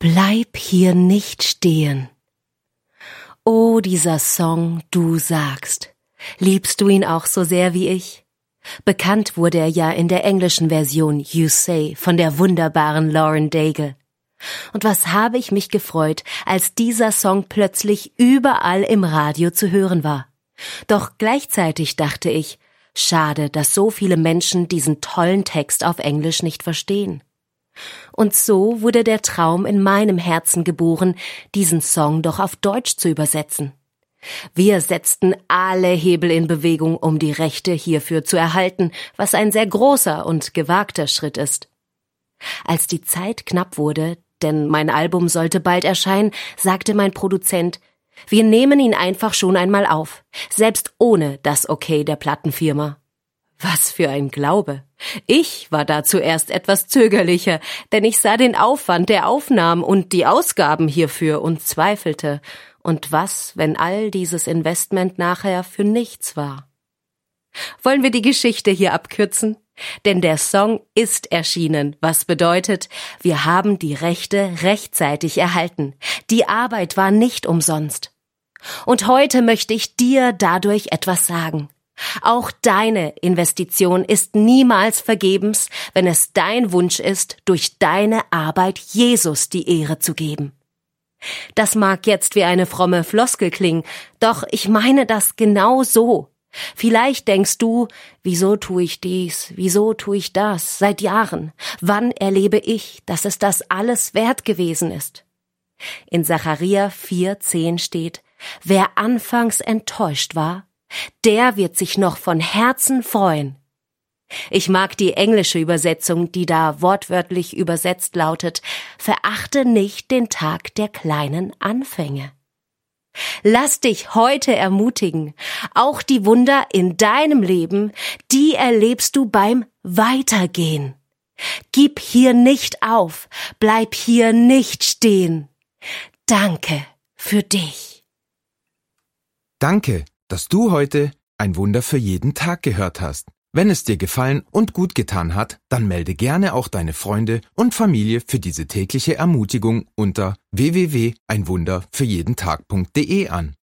Bleib hier nicht stehen. Oh, dieser Song, du sagst. Liebst du ihn auch so sehr wie ich? Bekannt wurde er ja in der englischen Version You Say von der wunderbaren Lauren Daigle. Und was habe ich mich gefreut, als dieser Song plötzlich überall im Radio zu hören war. Doch gleichzeitig dachte ich, schade, dass so viele Menschen diesen tollen Text auf Englisch nicht verstehen. Und so wurde der Traum in meinem Herzen geboren, diesen Song doch auf Deutsch zu übersetzen. Wir setzten alle Hebel in Bewegung, um die Rechte hierfür zu erhalten, was ein sehr großer und gewagter Schritt ist. Als die Zeit knapp wurde, denn mein Album sollte bald erscheinen, sagte mein Produzent, wir nehmen ihn einfach schon einmal auf, selbst ohne das Okay der Plattenfirma. Was für ein Glaube! Ich war da zuerst etwas zögerlicher, denn ich sah den Aufwand der Aufnahmen und die Ausgaben hierfür und zweifelte. Und was, wenn all dieses Investment nachher für nichts war? Wollen wir die Geschichte hier abkürzen? Denn der Song ist erschienen, was bedeutet, wir haben die Rechte rechtzeitig erhalten. Die Arbeit war nicht umsonst. Und heute möchte ich dir dadurch etwas sagen. Auch deine Investition ist niemals vergebens, wenn es dein Wunsch ist, durch deine Arbeit Jesus die Ehre zu geben. Das mag jetzt wie eine fromme Floskel klingen, doch ich meine das genau so. Vielleicht denkst du, wieso tue ich dies, wieso tue ich das, seit Jahren? Wann erlebe ich, dass es das alles wert gewesen ist? In Sacharja 4,10 steht, wer anfangs enttäuscht war, der wird sich noch von Herzen freuen. Ich mag die englische Übersetzung, die da wortwörtlich übersetzt lautet, verachte nicht den Tag der kleinen Anfänge. Lass dich heute ermutigen. Auch die Wunder in deinem Leben, die erlebst du beim Weitergehen. Gib hier nicht auf, bleib hier nicht stehen. Danke für dich. Danke, dass du heute ein Wunder für jeden Tag gehört hast. Wenn es dir gefallen und gut getan hat, dann melde gerne auch deine Freunde und Familie für diese tägliche Ermutigung unter www.einwunderfürjedentag.de an.